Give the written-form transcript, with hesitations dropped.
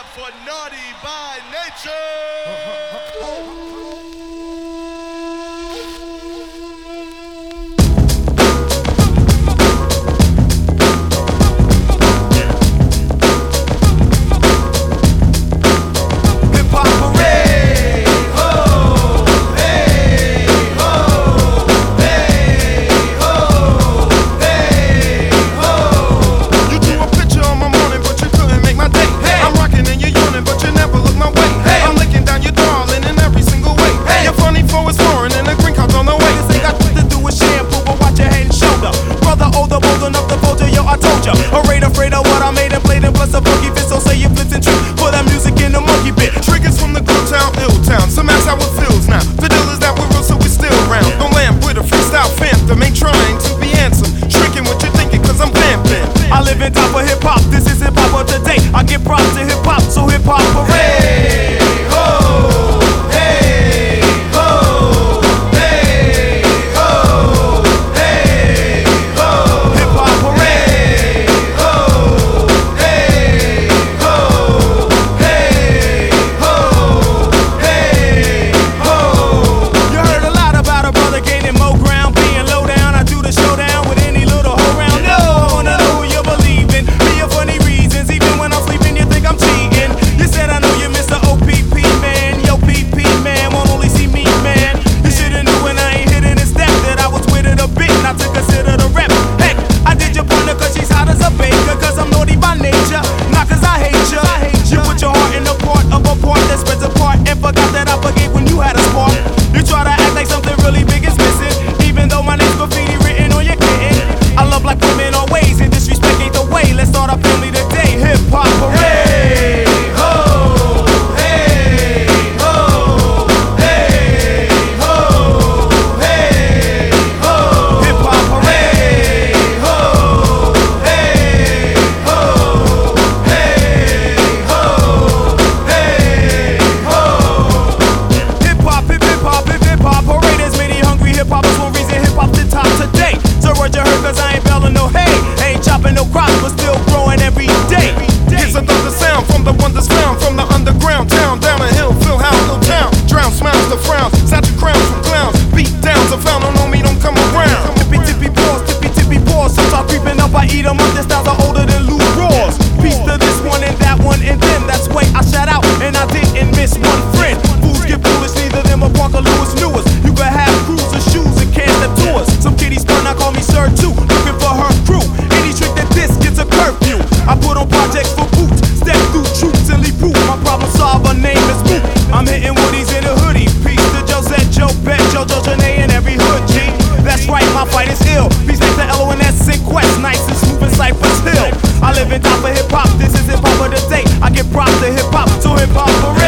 for Naughty by Nature. Afraid of what I made and played and plus a funky fit, so say you flipped and tripped for that music in the monkey bit. Triggers from the good town, ill town, some ask how it feels now. The deal is that we're real, so we're still around. Don't lamp with a freestyle phantom, ain't trying to be handsome, shrinking what you're thinking, cause I'm vamping. I live in top of hip hop, this is hip hop of today. I give props to hip hop, so hip hop parade. Hey ho, hey ho, hey ho, hey ho, hip hop parade. Eat 'em up, the styles are older than Lou Rawls. Peace to this one and that one and then. That's why I shout out and I didn't miss one friend. Fools get foolish, neither them or Parker Lewis Lewis. You can have cruiser shoes and can't step tours. Some kitties fun, I call me Sir too. Looking for her crew. Any trick that this gets a curfew. I put on projects for boots, step through troops and leave proof. My problem solver name is Moot. I'm hitting woodies in a hoodie. Peace to Josette, Joe Bet, Jojo, Janae, and every hood G. That's right, my fight is ill. Peace next to LONS and Quest, nice and smooth and Cypress Hill. I live in top of hip hop, this is hip hop of the day. I give props to hip hop, so hip hop.